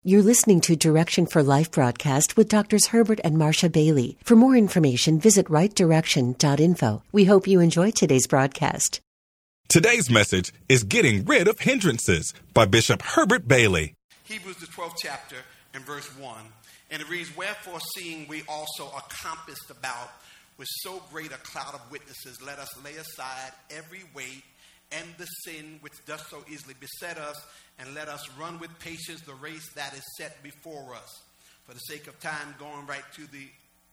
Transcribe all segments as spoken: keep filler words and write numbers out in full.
You're listening to Direction for Life broadcast with Doctors Herbert and Marcia Bailey. For more information, visit right direction dot info. We hope you enjoy today's broadcast. Today's message is Getting Rid of Hindrances by Bishop Herbert Bailey. Hebrews, the twelfth chapter, and verse one. And it reads, "Wherefore, seeing we also are compassed about with so great a cloud of witnesses, let us lay aside every weight and the sin which does so easily beset us, and let us run with patience the race that is set before us." For the sake of time, going right to the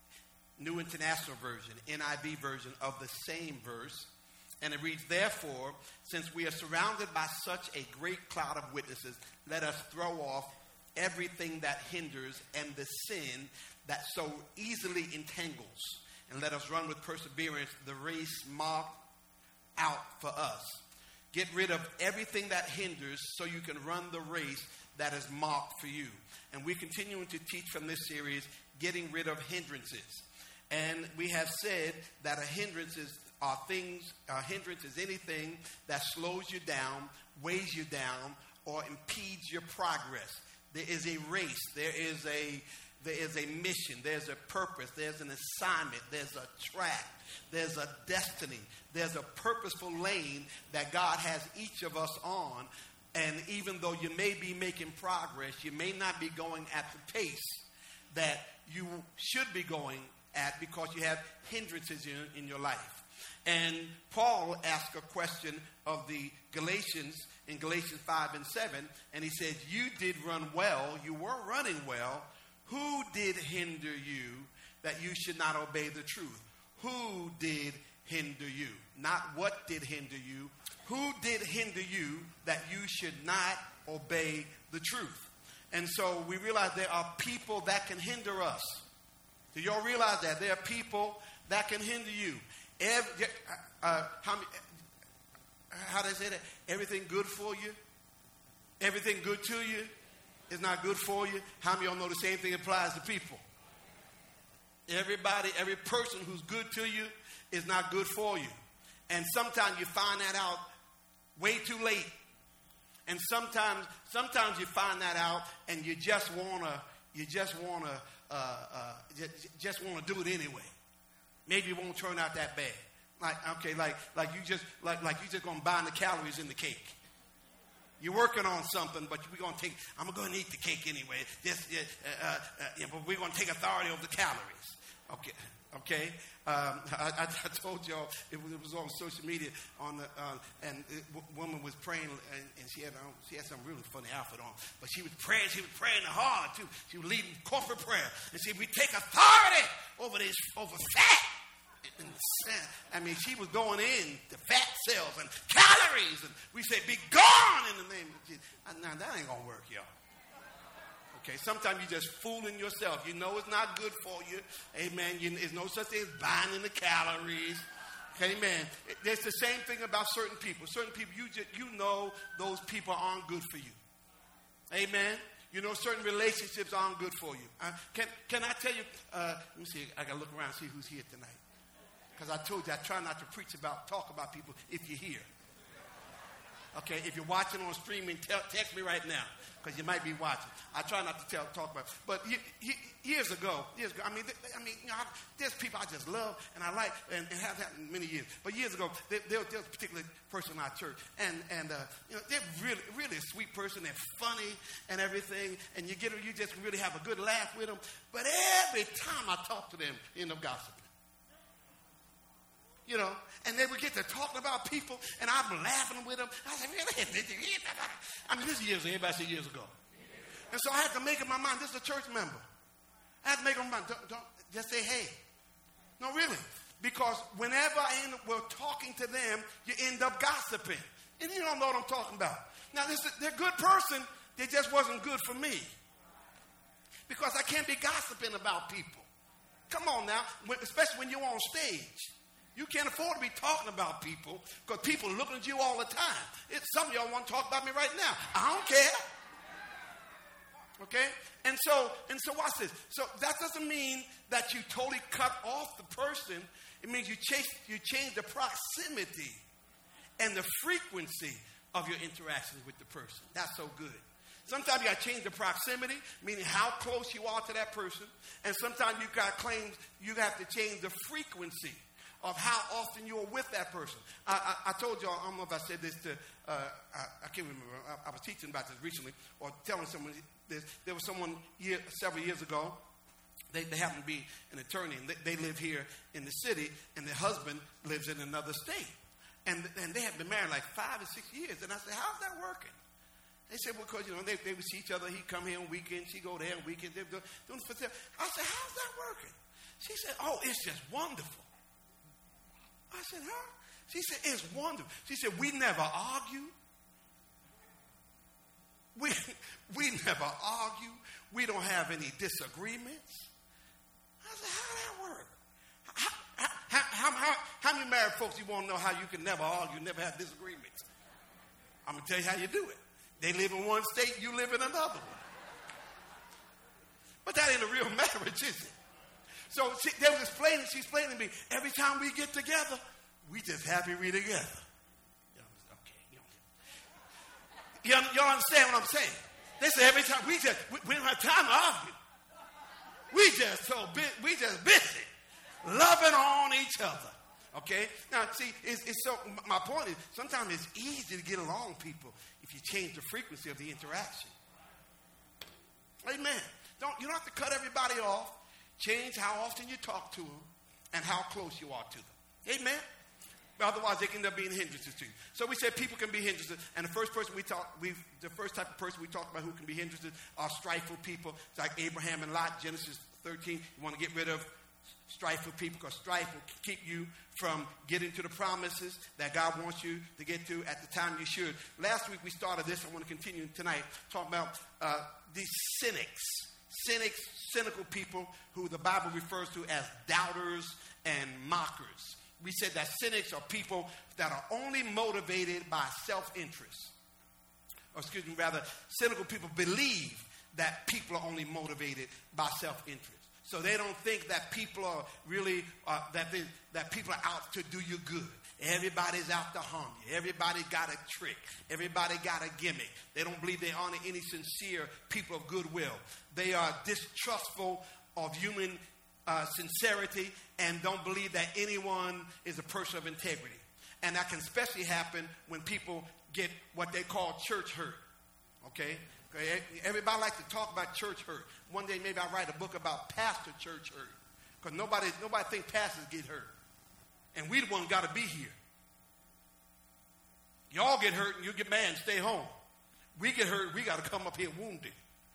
New International Version, N I V version of the same verse. And it reads, "Therefore, since we are surrounded by such a great cloud of witnesses, let us throw off everything that hinders and the sin that so easily entangles, and let us run with perseverance the race marked out for us." Get rid of everything that hinders so you can run the race that is marked for you. And we're continuing to teach from this series, Getting Rid of Hindrances. And we have said that a hindrance is are things, a hindrance is anything that slows you down, weighs you down, or impedes your progress. There is a race, there is a There is a mission, there's a purpose, there's an assignment, there's a track, there's a destiny, there's a purposeful lane that God has each of us on. And even though you may be making progress, you may not be going at the pace that you should be going at because you have hindrances in, in your life. And Paul asked a question of the Galatians in Galatians five and seven, and he said, "You did run well, you were running well. Who did hinder you that you should not obey the truth?" Who did hinder you? Not what did hinder you. Who did hinder you that you should not obey the truth? And so we realize there are people that can hinder us. Do y'all realize that? There are people that can hinder you. Every, uh, how, how do they say that? Everything good for you? Everything good to you? Is not good for you. How many of y'all know the same thing applies to people? Everybody, every person who's good to you is not good for you. And sometimes you find that out way too late. And sometimes, sometimes you find that out and you just wanna, you just wanna, uh, uh, just, just wanna do it anyway. Maybe it won't turn out that bad. Like okay, like like you just like like you just gonna bind the calories in the cake. You're working on something, but we're going to take, I'm going to eat the cake anyway. Just, uh, uh, uh, yeah, but we're going to take authority over the calories. Okay. Okay. Um, I, I, I told y'all, it was, it was on social media, on the, uh, and a woman was praying, and, and she had um, she had some really funny outfit on. But she was praying, she was praying hard, too. She was leading corporate prayer. And she said, "We take authority over this, over fat." And I mean, she was going in to fat cells and calories, and we say, "Be gone in the name of Jesus." Now that ain't gonna work, y'all. Okay, sometimes you're just fooling yourself. You know it's not good for you. Amen. You, there's no such thing as binding the calories. Okay, amen. It, there's the same thing about certain people. Certain people, you just you know those people aren't good for you. Amen. You know certain relationships aren't good for you. Uh, can can I tell you? Uh, let me see. I gotta look around and see who's here tonight. Because I told you I try not to preach about, talk about people if you're here. Okay, if you're watching on streaming, tell, text me right now, because you might be watching. I try not to tell, talk about. But he, he, years ago, years ago, I mean, I mean, you know, I, there's people I just love and I like, and, and have happened many years. But years ago, there, there, there was a particular person in our church, and and uh, you know, they're really, really a sweet person. They're funny and everything, and you get, you just really have a good laugh with them. But every time I talk to them, you end up gossiping. You know, and they would get to talking about people, and I'm laughing with them. I said, "Really?" I mean, this is years ago. Everybody said years ago. And so I had to make up my mind. This is a church member. I had to make up my mind. Don't, don't just say, "Hey." No, really. Because whenever I end up, we're talking to them, you end up gossiping. And you don't know what I'm talking about. Now, this is, they're a good person. They just wasn't good for me. Because I can't be gossiping about people. Come on now. Especially when you're on stage. You can't afford to be talking about people because people are looking at you all the time. It's, some of y'all want to talk about me right now. I don't care. Okay? And so, and so watch this. So that doesn't mean that you totally cut off the person. It means you change, you change the proximity and the frequency of your interactions with the person. That's so good. Sometimes you got to change the proximity, meaning how close you are to that person. And sometimes you got claims you have to change the frequency of how often you're with that person. I, I, I told y'all, I don't know if I said this to, uh, I, I can't remember. I, I was teaching about this recently or telling someone this. There was someone year, several years ago. They, they happen to be an attorney, and they, they live here in the city, and their husband lives in another state. And, and they have been married like five or six years. And I said, how's that working? They said, well, because, you know, they, they would see each other. He'd come here on weekends. She'd go there on weekends. They were doing, doing for them. I said, how's that working? She said, oh, it's just wonderful. I said, huh? She said, it's wonderful. She said, we never argue. We, we never argue. We don't have any disagreements. I said, how did that work? How, how, how, how, how many married folks you want to know how you can never argue, never have disagreements? I'm going to tell you how you do it. They live in one state, you live in another one. But that ain't a real marriage, is it? So she, they was explaining, she's explaining to me, every time we get together, we just happy we together. Okay, you, know. you understand what I'm saying? They say every time, we just, we, we don't have time to argue. We just so busy, we just busy, loving on each other. Okay? Now, see, it's, it's so, my point is, sometimes it's easy to get along people if you change the frequency of the interaction. Amen. Don't, you don't have to cut everybody off. Change how often you talk to them and how close you are to them. Amen? But otherwise, they can end up being hindrances to you. So we said people can be hindrances. And the first person we talk, we the first type of person we talked about who can be hindrances are strifeful people. It's like Abraham and Lot, Genesis thirteen. You want to get rid of strifeful people because strife will keep you from getting to the promises that God wants you to get to at the time you should. Last week we started this. I want to continue tonight. Talk about uh, these cynics. Cynics, cynical people who the Bible refers to as doubters and mockers. We said that cynics are people that are only motivated by self-interest. Or excuse me, rather, cynical people believe that people are only motivated by self-interest. So they don't think that people are really, uh, that, they, that people are out to do you good. Everybody's out to harm you. Everybody got a trick. Everybody got a gimmick. They don't believe they honor any sincere people of goodwill. They are distrustful of human uh, sincerity and don't believe that anyone is a person of integrity. And that can especially happen when people get what they call church hurt. Okay? Everybody likes to talk about church hurt. One day maybe I'll write a book about pastor church hurt. Because nobody, nobody thinks pastors get hurt. And we the ones got to be here. Y'all get hurt and you get mad and stay home. We get hurt, we got to come up here wounded.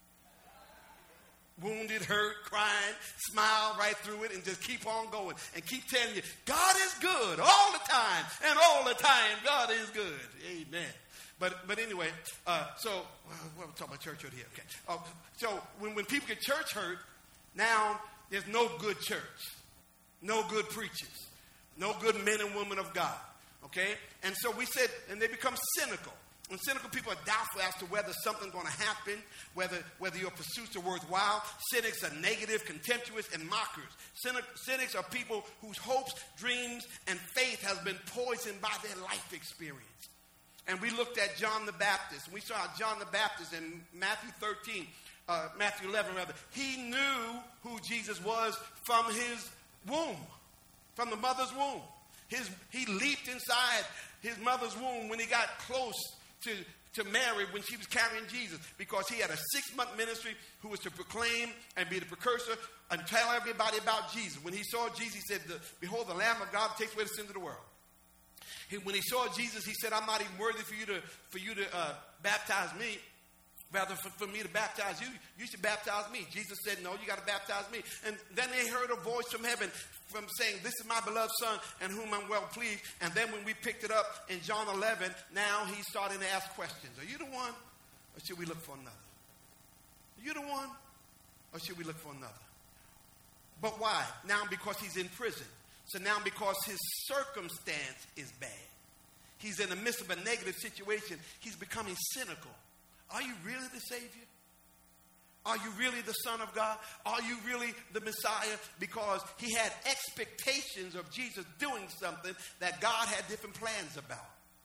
Wounded, hurt, crying, smile right through it and just keep on going. And keep telling you, God is good all the time. And all the time, God is good. Amen. But but anyway, uh, so, well, we're talking about church hurt here. Okay. Uh, so when, when people get church hurt, now there's no good church. No good preachers. No good men and women of God. Okay? And so we said, and they become cynical. And cynical people are doubtful as to whether something's going to happen, whether whether your pursuits are worthwhile. Cynics are negative, contemptuous, and mockers. Cynic, cynics are people whose hopes, dreams, and faith has been poisoned by their life experience. And we looked at John the Baptist. We saw John the Baptist in Matthew thirteen, uh, Matthew eleven rather. He knew who Jesus was from his womb, from the mother's womb. His, he leaped inside his mother's womb when he got close to, to Mary when she was carrying Jesus, because he had a six-month ministry who was to proclaim and be the precursor and tell everybody about Jesus. When he saw Jesus, he said, "Behold, the Lamb of God takes away the sins of the world." He, when he saw Jesus, he said, "I'm not even worthy for you to for you to uh, baptize me. Rather, for, for me to baptize you, you should baptize me." Jesus said, "No, you got to baptize me." And then they heard a voice from heaven from saying, "This is my beloved Son, in whom I'm well pleased." And then when we picked it up in John eleven, now he's starting to ask questions. Are you the one, or should we look for another? Are you the one, or should we look for another? But why? Now because he's in prison. So now because his circumstance is bad. He's in the midst of a negative situation. He's becoming cynical. Are you really the Savior? Are you really the Son of God? Are you really the Messiah? Because he had expectations of Jesus doing something that God had different plans about.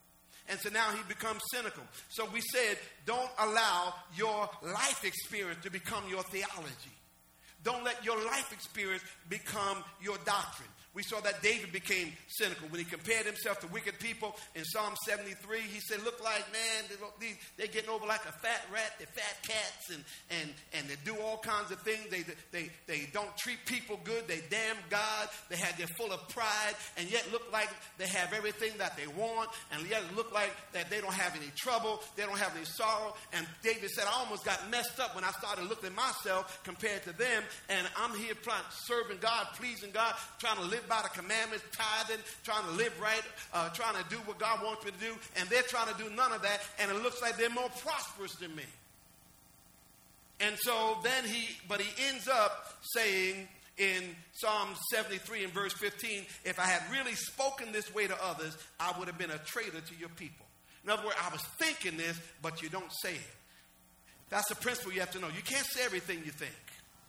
And so now he becomes cynical. So we said, don't allow your life experience to become your theology. Don't let your life experience become your doctrine. We saw that David became cynical when he compared himself to wicked people. In Psalm seventy-three, he said, look like, man, they, they're getting over like a fat rat. They're fat cats, and, and, and they do all kinds of things. They, they, they don't treat people good. They damn God. They have, they're full of pride, and yet look like they have everything that they want, and yet look like that they don't have any trouble. They don't have any sorrow. And David said, I almost got messed up when I started looking at myself compared to them, and I'm here trying, serving God, pleasing God, trying to live by the commandments, tithing, trying to live right, uh, trying to do what God wants me to do, and they're trying to do none of that, and it looks like they're more prosperous than me. And so then he, but he ends up saying in Psalm seventy-three and verse fifteen, if I had really spoken this way to others, I would have been a traitor to your people. In other words, I was thinking this, but you don't say it. That's the principle you have to know. You can't say everything you think.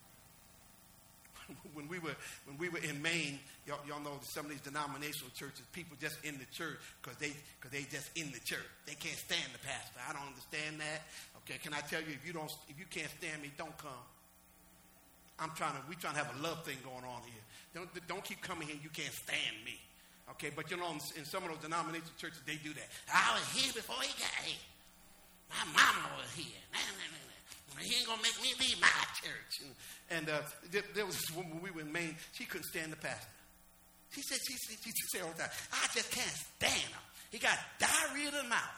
When we were when we were in Maine, y'all, y'all know some of these denominational churches, people just in the church because they because they just in the church. They can't stand the pastor. I don't understand that. Okay, can I tell you, if you don't if you can't stand me, don't come. I'm trying to we trying to have a love thing going on here. Don't don't keep coming here. You can't stand me. Okay, but you know, in, in some of those denominational churches, they do that. I was here before he got here. My mama was here. Nah, nah, nah, nah. He ain't gonna make me leave my church. And, and uh, there, there was this woman when we were in Maine. She couldn't stand the pastor. She said, she, she, she said all the time, I just can't stand him. He got diarrhea in the mouth.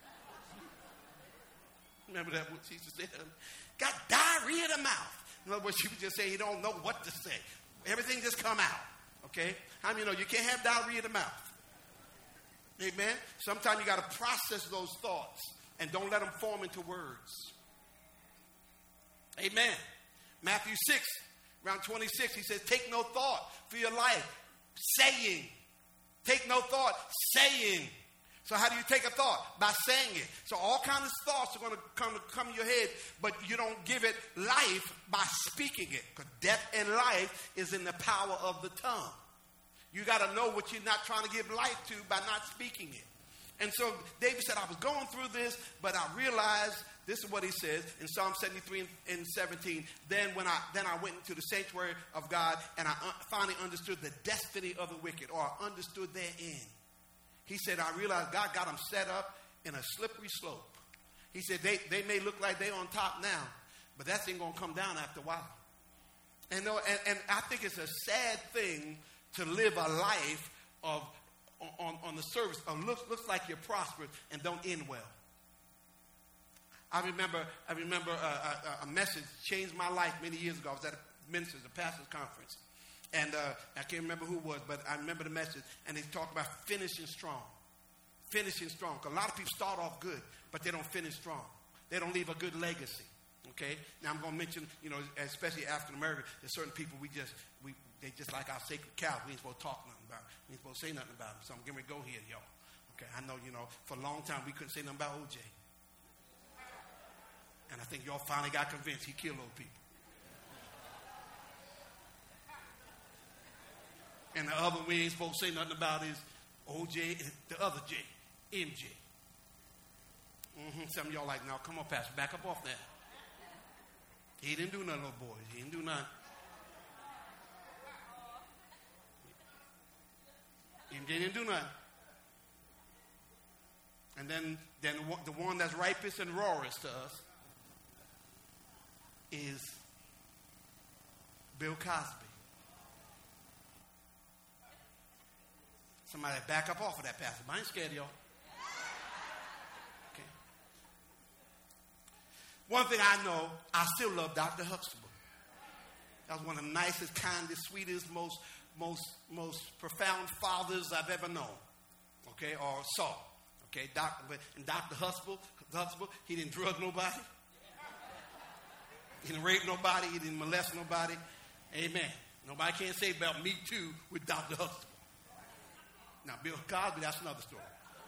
Remember that? What she used to say? Got diarrhea in the mouth. In other words, she would just say he don't know what to say. Everything just come out. Okay? How many know you can't have diarrhea in the mouth? Amen? Sometimes you got to process those thoughts and don't let them form into words. Amen. Matthew six, around twenty-six, he says, take no thought for your life. Saying. Take no thought. Saying. So how do you take a thought? By saying it. So all kinds of thoughts are going to come to come in your head, but you don't give it life by speaking it. Because death and life is in the power of the tongue. You got to know what you're not trying to give life to by not speaking it. And so David said, I was going through this, but I realized, this is what he says in Psalm seventy-three and seventeen. Then when I then I went into the sanctuary of God, and I un- finally understood the destiny of the wicked, or I understood their end. He said, I realized God got them set up in a slippery slope. He said, they, they may look like they're on top now, but that thing going to come down after a while. And, no, and, and I think it's a sad thing to live a life of on, on the surface of looks, looks like you're prosperous and don't end well. I remember I remember a, a, a message changed my life many years ago. I was at a minister's, a pastor's conference. And uh, I can't remember who it was, but I remember the message. And they talked about finishing strong. Finishing strong. Because a lot of people start off good, but they don't finish strong. They don't leave a good legacy. Okay? Now I'm going to mention, you know, especially African American, there's certain people we just, we they just like our sacred cows. We ain't supposed to talk nothing about them. We ain't supposed to say nothing about them. So I'm getting ready to go here, y'all. Okay? I know, you know, for a long time we couldn't say nothing about O J. And I think y'all finally got convinced he killed those people. And the other we ain't supposed to say nothing about is O J, the other J, M J. Mm-hmm. Some of y'all like, now come on, Pastor, back up off that. He didn't do nothing, little boys. He didn't do nothing. M J didn't do nothing. And then, then the, one, the one that's ripest and rawest to us is Bill Cosby. Somebody back up off of that, Pastor. I ain't scared of y'all. Okay. One thing I know, I still love Doctor Huxtable. That was one of the nicest, kindest, sweetest, most, most, most profound fathers I've ever known. Okay, or saw. Okay, Doctor and Doctor Huxtable, Huxtable, he didn't drug nobody. He didn't rape nobody. He didn't molest nobody. Amen. Nobody can say about me too with Doctor Huxtable. Now, Bill Cosby, that's another story.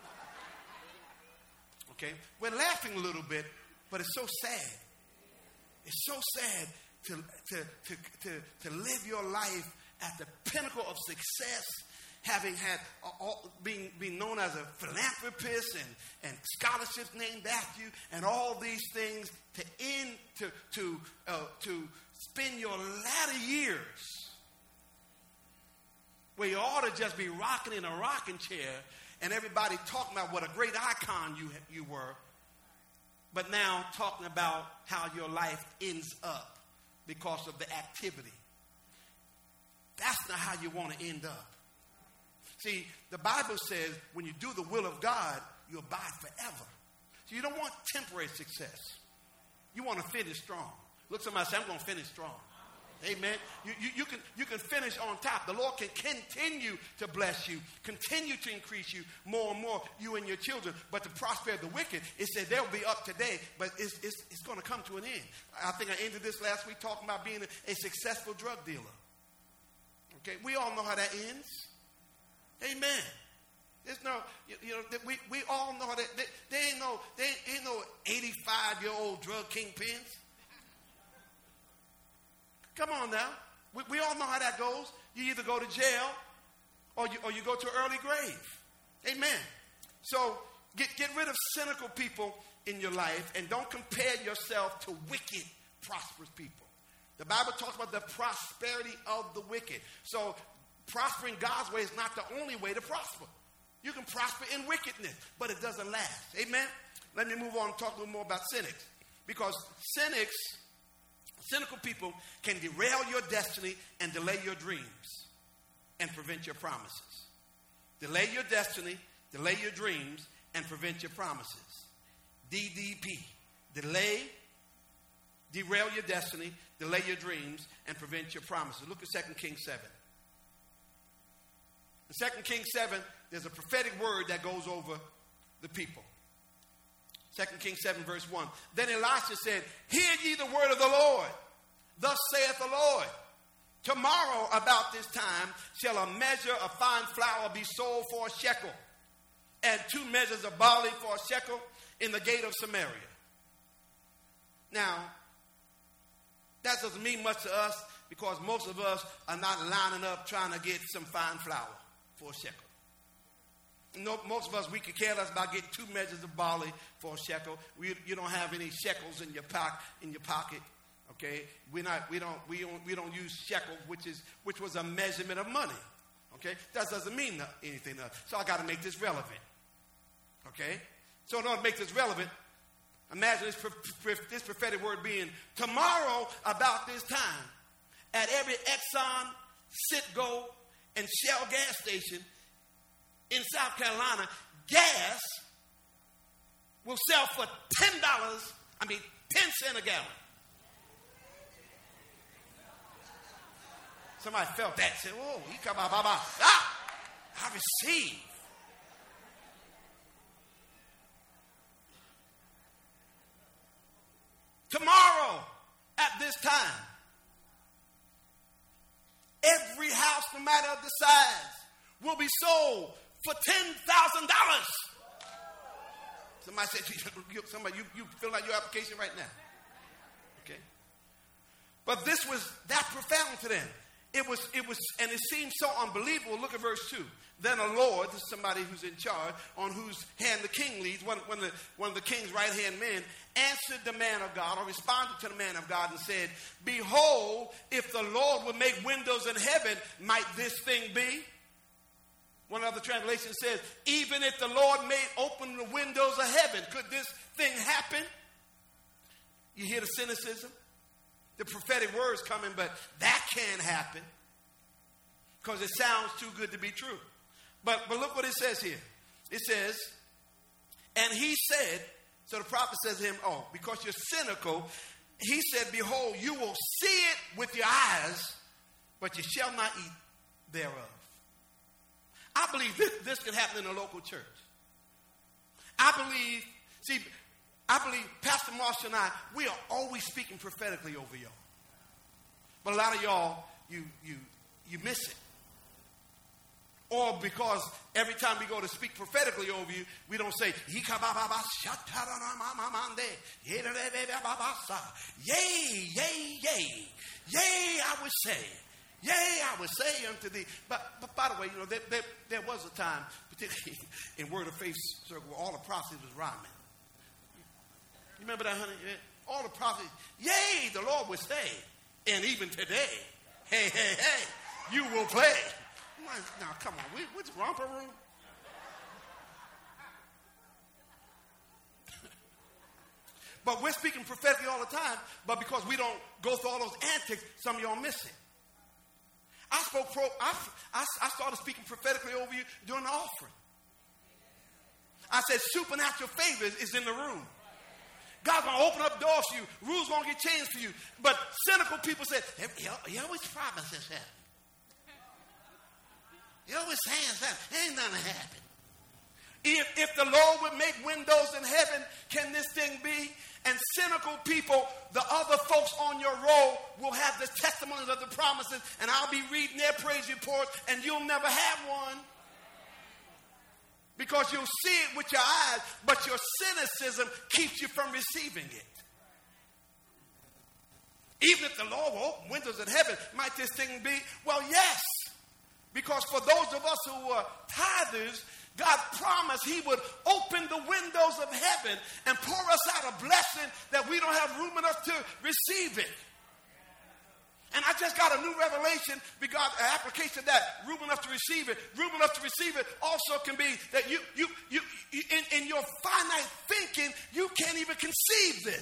Okay? We're laughing a little bit, but it's so sad. It's so sad to, to, to, to, to live your life at the pinnacle of success having had uh, all, being, being known as a philanthropist and, and scholarships named after you and all these things to end, to, to, uh, to spend your latter years where you ought to just be rocking in a rocking chair and everybody talking about what a great icon you, you were, but now talking about how your life ends up because of the activity. That's not how you want to end up. See, the Bible says when you do the will of God, you abide forever. So you don't want temporary success. You want to finish strong. Look at somebody and say, I'm going to finish strong. Amen. You, you, you, can, you can finish on top. The Lord can continue to bless you, continue to increase you more and more, you and your children. But the prosperity of the wicked, it said they'll be up today, but it's, it's, it's going to come to an end. I think I ended this last week talking about being a, a successful drug dealer. Okay, we all know how that ends. Amen. There's no, you, you know, we, we all know that they, they ain't no, they ain't no eighty-five-year-old drug kingpins. Come on now. We, we all know how that goes. You either go to jail or you, or you go to an early grave. Amen. So get, get rid of cynical people in your life and don't compare yourself to wicked, prosperous people. The Bible talks about the prosperity of the wicked. So prospering God's way is not the only way to prosper. You can prosper in wickedness, but it doesn't last. Amen? Let me move on and talk a little more about cynics. Because cynics, cynical people can derail your destiny and delay your dreams and prevent your promises. Delay your destiny, delay your dreams, and prevent your promises. D D P. Delay, derail your destiny, delay your dreams, and prevent your promises. Look at Second Kings seven. In Second Kings seven, there's a prophetic word that goes over the people. Second Kings seven, verse one. Then Elisha said, hear ye the word of the Lord. Thus saith the Lord, tomorrow about this time shall a measure of fine flour be sold for a shekel, and two measures of barley for a shekel in the gate of Samaria. Now, that doesn't mean much to us because most of us are not lining up trying to get some fine flour for a shekel. No, most of us, we could care less about getting two measures of barley for a shekel. We, you don't have any shekels in your pocket. In your pocket, okay? We're not. We don't. We don't. We don't use shekels, which is which was a measurement of money. Okay, that doesn't mean anything to us. So I got to make this relevant. Okay, so in order to make this relevant, imagine this, this prophetic word being tomorrow about this time at every Exxon, Citgo, and Shell gas station in South Carolina, gas will sell for ten dollars, I mean ten cents a gallon. Somebody felt that, said, oh, he come out, ah, I receive. Tomorrow, at this time, every house, no matter the size, will be sold for ten thousand dollars. Somebody said, somebody, you, you fill out your application right now. Okay. But this was that profound to them. It was, it was, and it seemed so unbelievable. Look at verse two. Then a Lord, this is somebody who's in charge, on whose hand the king leads, one, one, of, the, one of the king's right-hand men, answered the man of God, or responded to the man of God and said, behold, if the Lord would make windows in heaven, might this thing be? One other translation says, even if the Lord may open the windows of heaven, could this thing happen? You hear the cynicism? The prophetic words coming, but that can't happen because it sounds too good to be true. But, but look what it says here. It says, and he said, so the prophet says to him, oh, because you're cynical, he said, behold, you will see it with your eyes, but you shall not eat thereof. I believe this, this can happen in a local church. I believe, see, I believe Pastor Marshall and I, we are always speaking prophetically over y'all. But a lot of y'all, you you you miss it. Or because every time we go to speak prophetically over you, we don't say, yay, yay, yay, yay, I would say. Yea, I will say unto thee. But, but by the way, you know, there, there, there was a time, particularly in Word of Faith circle, where all the prophecies was rhyming. You remember that, honey? All the prophecies, yea, the Lord will say, and even today, hey, hey, hey, you will play. Now, come on, we, what's romper room? But we're speaking prophetically all the time, but because we don't go through all those antics, some of y'all miss it. I spoke pro, I, I, I started speaking prophetically over you during the offering. I said supernatural favor is in the room. God's going to open up doors for you. Rules going to get changed for you. But cynical people said, he always promises that. He always saying something. Ain't nothing happen. If, if the Lord would make windows in heaven, can this thing be? And cynical people, the other folks on your roll will have the testimonies of the promises, and I'll be reading their praise reports, and you'll never have one. Because you'll see it with your eyes, but your cynicism keeps you from receiving it. Even if the Lord will open windows in heaven, might this thing be? Well, yes. Because for those of us who are tithers, God promised he would open the windows of heaven and pour us out a blessing that we don't have room enough to receive it. And I just got a new revelation because an application of that, room enough to receive it. Room enough to receive it also can be that you, you, you, you in, in your finite thinking, you can't even conceive this.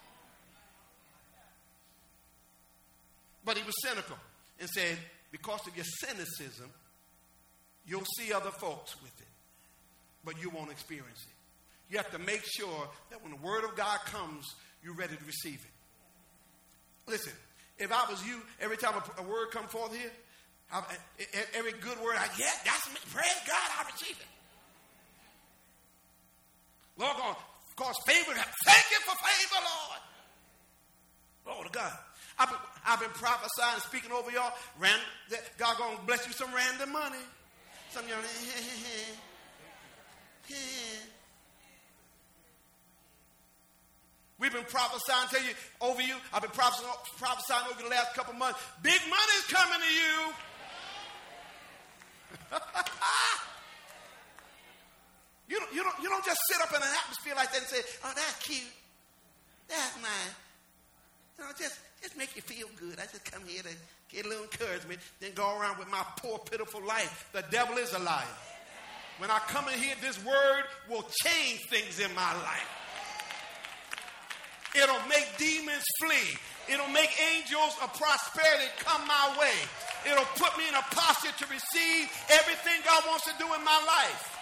But he was cynical and said, because of your cynicism, you'll see other folks with it, but you won't experience it. You have to make sure that when the word of God comes, you're ready to receive it. Listen, if I was you, every time a, a word come forth here, I, every good word I get, that's me. Praise God, I receive it. Lord, God, cause favor. Thank you for favor, Lord. Lord of God. I've been, I've been prophesying and speaking over y'all. Ran, God going to bless you some random money. Some of y'all, we've been prophesying to you, over you. I've been prophesying, prophesying over the last couple months. Big money's coming to you. you, don't, you, don't, you don't just sit up in an atmosphere like that and say, oh, that's cute. That's nice. You know, just, just make you feel good. I just come here to get a little encouragement, then go around with my poor, pitiful life. The devil is a liar. When I come in here, this word will change things in my life. It'll make demons flee. It'll make angels of prosperity come my way. It'll put me in a posture to receive everything God wants to do in my life.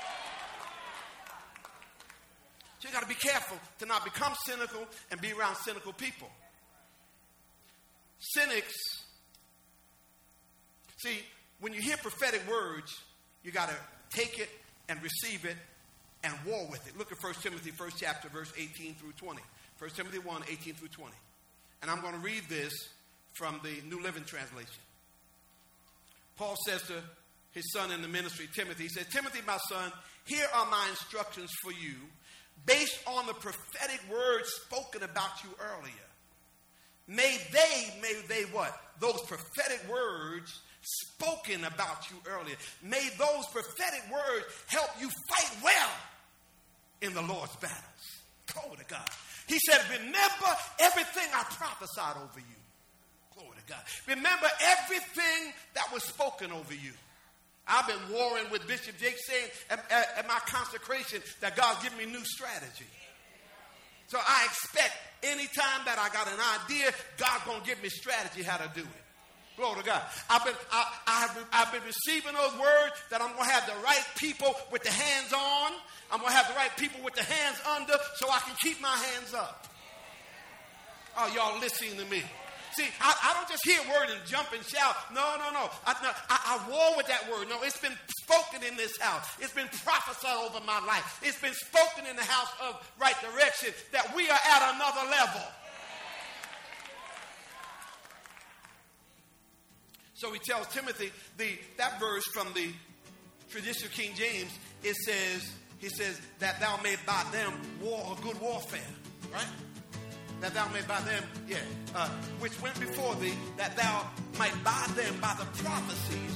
So you got to be careful to not become cynical and be around cynical people. Cynics, see, when you hear prophetic words, you got to take it and receive it and war with it. Look at First Timothy, first chapter, verse eighteen through twenty. First Timothy one, eighteen through twenty. And I'm going to read this from the New Living Translation. Paul says to his son in the ministry, Timothy, he said, Timothy, my son, here are my instructions for you based on the prophetic words spoken about you earlier. May they, may they what? Those prophetic words spoken about you earlier. May those prophetic words help you fight well in the Lord's battles. Glory to God. He said, remember everything I prophesied over you. Glory to God. Remember everything that was spoken over you. I've been warring with Bishop Jake saying at, at, at my consecration that God's giving me new strategy. So I expect anytime that I got an idea, God's going to give me strategy how to do it. Glory to God. I've been, I, I've, been, I've been receiving those words that I'm going to have the right people with the hands on. I'm going to have the right people with the hands under so I can keep my hands up. Oh, y'all listening to me. See, I, I don't just hear a word and jump and shout. No, no, no. I, no I, I war with that word. No, it's been spoken in this house. It's been prophesied over my life. It's been spoken in the house of Right Direction that we are at another level. So he tells Timothy, the that verse from the traditional King James, it says, he says that thou mayest by them war a good warfare, right? that thou may buy them, yeah, uh, which went before thee, that thou might buy them by the prophecies,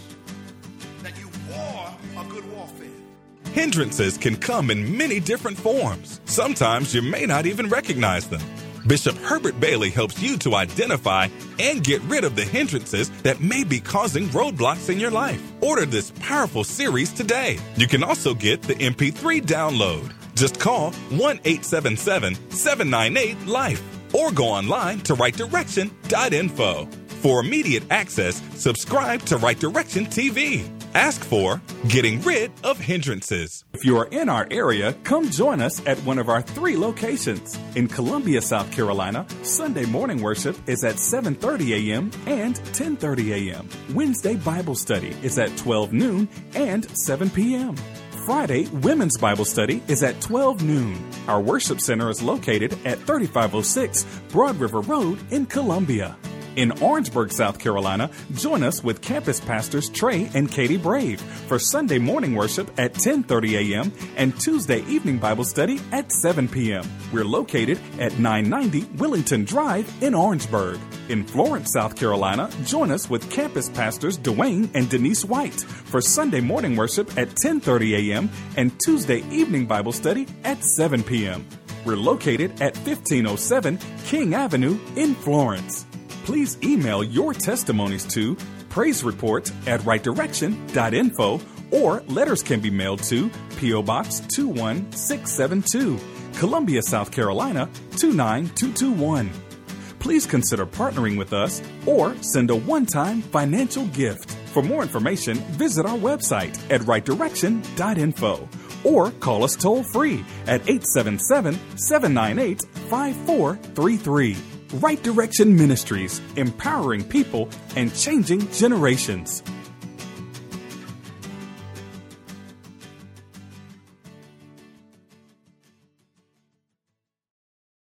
that you war a good warfare. Hindrances can come in many different forms. Sometimes you may not even recognize them. Bishop Herbert Bailey helps you to identify and get rid of the hindrances that may be causing roadblocks in your life. Order this powerful series today. You can also get the M P three download. Just call one eight seven seven, seven nine eight, LIFE or go online to right direction dot info. For immediate access, subscribe to Right Direction T V. Ask for Getting Rid of Hindrances. If you are in our area, come join us at one of our three locations. In Columbia, South Carolina, Sunday morning worship is at seven thirty a.m. and ten thirty a.m. Wednesday Bible study is at twelve noon and seven p.m. Friday, Women's Bible Study is at twelve noon. Our worship center is located at thirty-five oh six Broad River Road in Columbia. In Orangeburg, South Carolina, join us with campus pastors Trey and Katie Brave for Sunday morning worship at ten thirty a.m. and Tuesday evening Bible study at seven p.m. We're located at nine ninety Willington Drive in Orangeburg. In Florence, South Carolina, join us with campus pastors Dwayne and Denise White for Sunday morning worship at ten thirty a.m. and Tuesday evening Bible study at seven p.m. We're located at fifteen oh seven King Avenue in Florence. Please email your testimonies to praise report at right direction dot info or letters can be mailed to P O Box two one six seven two, Columbia, South Carolina two nine two two one. Please consider partnering with us or send a one-time financial gift. For more information, visit our website at right direction dot info or call us toll-free at eight seven seven, seven nine eight, five four three three. Right Direction Ministries, empowering people and changing generations.